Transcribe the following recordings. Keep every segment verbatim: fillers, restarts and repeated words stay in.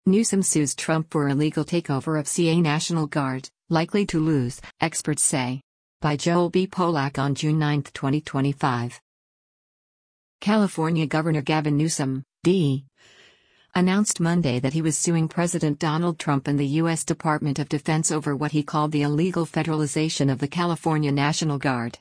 Newsom sues Trump for illegal takeover of C A National Guard, likely to lose, experts say. By Joel B. Polak on June ninth, twenty twenty-five. California Governor Gavin Newsom, D. announced Monday that he was suing President Donald Trump and the U S Department of Defense over what he called the illegal federalization of the California National Guard.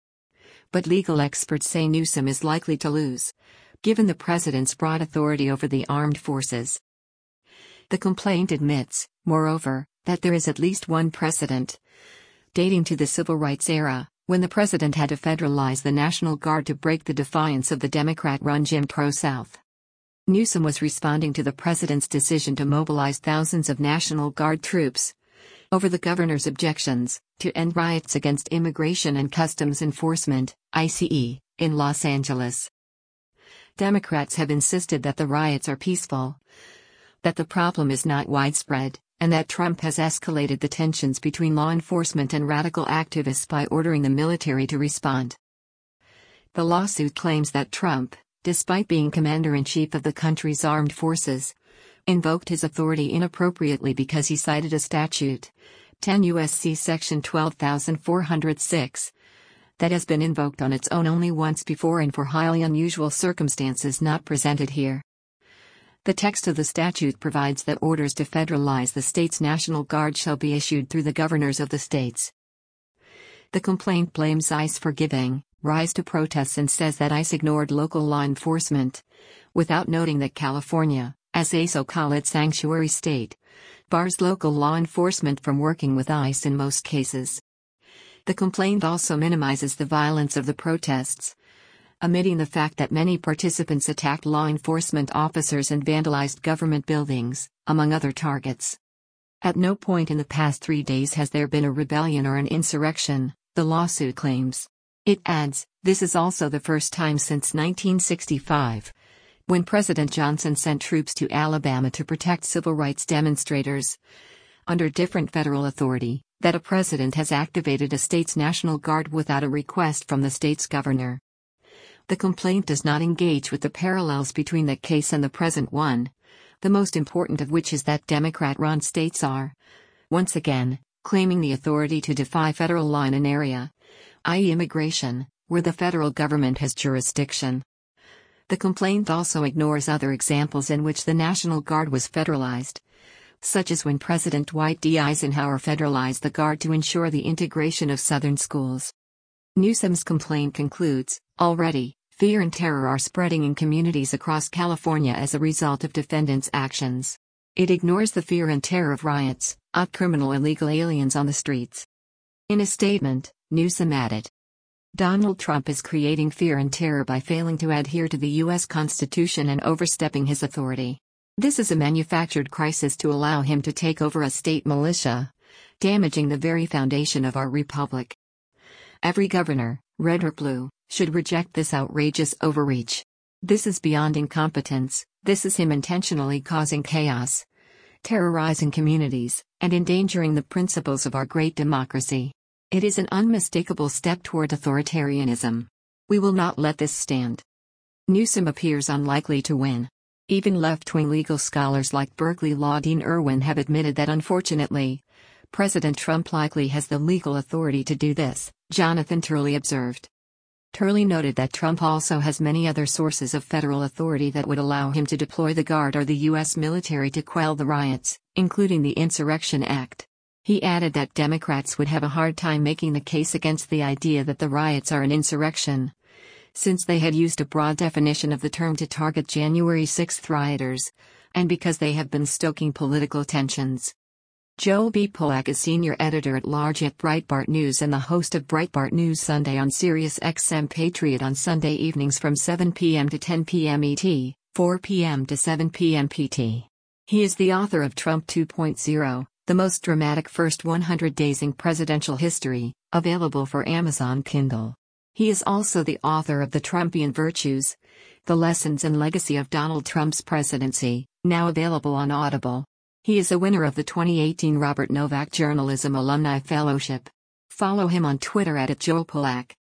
But legal experts say Newsom is likely to lose, given the president's broad authority over the armed forces. The complaint admits, moreover, that there is at least one precedent, dating to the civil rights era, when the president had to federalize the National Guard to break the defiance of the Democrat-run Jim Crow South. Newsom was responding to the president's decision to mobilize thousands of National Guard troops over the governor's objections to end riots against Immigration and Customs Enforcement, I C E, in Los Angeles. Democrats have insisted that the riots are peaceful, that the problem is not widespread, and that Trump has escalated the tensions between law enforcement and radical activists by ordering the military to respond. The lawsuit claims that Trump, despite being commander-in-chief of the country's armed forces, invoked his authority inappropriately because he cited a statute, ten U S C section twelve thousand four hundred six, that has been invoked on its own only once before and for highly unusual circumstances not presented here. The text of the statute provides that orders to federalize the state's National Guard shall be issued through the governors of the states. The complaint blames ICE for giving rise to protests and says that ICE ignored local law enforcement, without noting that California, as a so-called sanctuary state, bars local law enforcement from working with ICE in most cases. The complaint also minimizes the violence of the protests, omitting the fact that many participants attacked law enforcement officers and vandalized government buildings, among other targets. At no point in the past three days has there been a rebellion or an insurrection, the lawsuit claims. It adds, this is also the first time since nineteen sixty-five, when President Johnson sent troops to Alabama to protect civil rights demonstrators, under different federal authority, that a president has activated a state's National Guard without a request from the state's governor. The complaint does not engage with the parallels between that case and the present one, the most important of which is that Democrat-run states are, once again, claiming the authority to defy federal law in an area, that is immigration, where the federal government has jurisdiction. The complaint also ignores other examples in which the National Guard was federalized, such as when President Dwight D. Eisenhower federalized the Guard to ensure the integration of Southern schools. Newsom's complaint concludes, already, fear and terror are spreading in communities across California as a result of defendants' actions. It ignores the fear and terror of riots, of criminal illegal aliens on the streets. In a statement, Newsom added, Donald Trump is creating fear and terror by failing to adhere to the U S Constitution and overstepping his authority. This is a manufactured crisis to allow him to take over a state militia, damaging the very foundation of our republic. Every governor, red or blue, should reject this outrageous overreach. This is beyond incompetence, this is him intentionally causing chaos, terrorizing communities, and endangering the principles of our great democracy. It is an unmistakable step toward authoritarianism. We will not let this stand. Newsom appears unlikely to win. Even left-wing legal scholars like Berkeley Law Dean Irwin have admitted that unfortunately, President Trump likely has the legal authority to do this, Jonathan Turley observed. Turley noted that Trump also has many other sources of federal authority that would allow him to deploy the Guard or the U S military to quell the riots, including the Insurrection Act. He added that Democrats would have a hard time making the case against the idea that the riots are an insurrection, since they had used a broad definition of the term to target January sixth rioters, and because they have been stoking political tensions. Joel B. Polak is senior editor-at-large at Breitbart News and the host of Breitbart News Sunday on Sirius X M Patriot on Sunday evenings from seven p m to ten p m E T, four p m to seven p m P T. He is the author of Trump two point oh, the most dramatic first one hundred days in presidential history, available for Amazon Kindle. He is also the author of The Trumpian Virtues, The Lessons and Legacy of Donald Trump's Presidency, now available on Audible. He is a winner of the twenty eighteen Robert Novak Journalism Alumni Fellowship. Follow him on Twitter at Joel Polak.